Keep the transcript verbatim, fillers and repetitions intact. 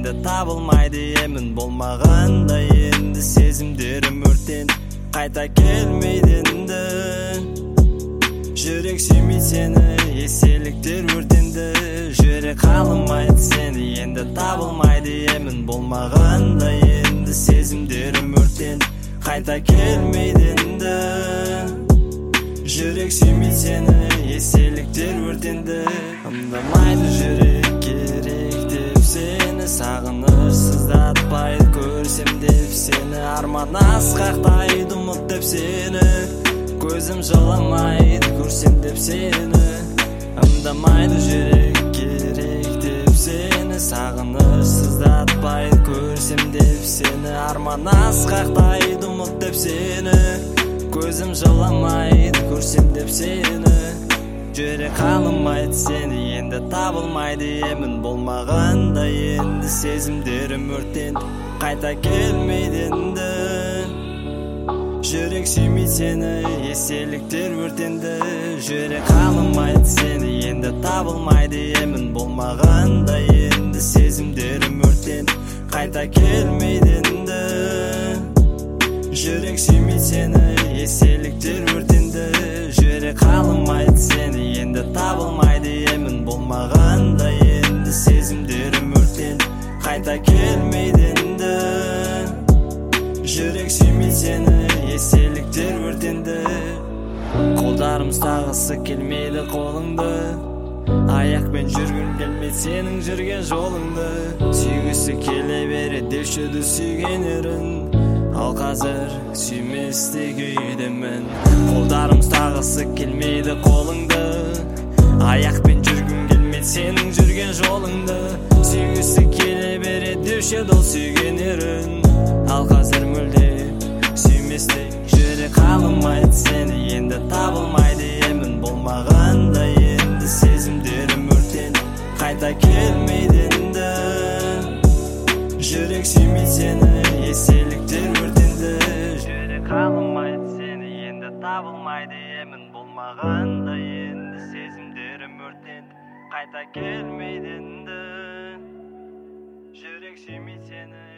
енді табылмайды емін болмағанда енді сезімдерім өртен қайта келмейді енді жүрек сүймейді сені естеліктер өртенді жүрек қаламайды сені енді табылмайды емін болмағанда енді сезімдерім өртен қайта келмейді енді жүрек сүймейді сені естеліктер өртенді ымдамайды жүрек керек деп сені сағыныш сыздатпайды көрсем деп сені арман асқақтайды ұмыт деп сені көзім жыламайды көрсем деп сені ымдамайды жүрек керек деп сені сағыныш сыздатпайды көрсем деп сені арман асқақтайды ұмыт деп сені көзім жыламайды көрсем деп сені жүрек қаламайды сені енді табылмайды емін болмағанда енді сезімдерім өртен қайта келмейді енді жүрек сүймейді сені естеліктер өртенді жүрек қаламайды сені енді табылмайды емін болмағанда енді сезімдерім өртен қайта келмейді енді жүрек сүймейді сені естеліктер өртенді жүрек қаламайды сені енді табылмайды емін болмағанда енді сезімдерім өртен қайта келмейді енді жүрек сүймейді сені естеліктер өртенді қолдарым ұстағысы келмейді қолыңды аяқпен жүргім келмейді сенің жүрген жолыңды сүйгісі келе береді деуші еді сүйген ерін ал қазір сүйместей күйдемін қолдарым ұстағысы келмейді қолыңды аяқпен жүргім келмейді сенің жүрген жолыңды сүйгісі келе береді деуші еді ол сүйген ерін ал қазір мүлде сүйместей жүрек қаламайды сені енді табылмайды емін болмағанда енді сезімдерім өртен қайта келмейді енді жүрек сүймейді сені естеліктер өртенді жүрек қаламайды сені енді табылмайды емін болмағанда енді сезімдерім өртенді қайта келмейді енді жүрек сүймейді сені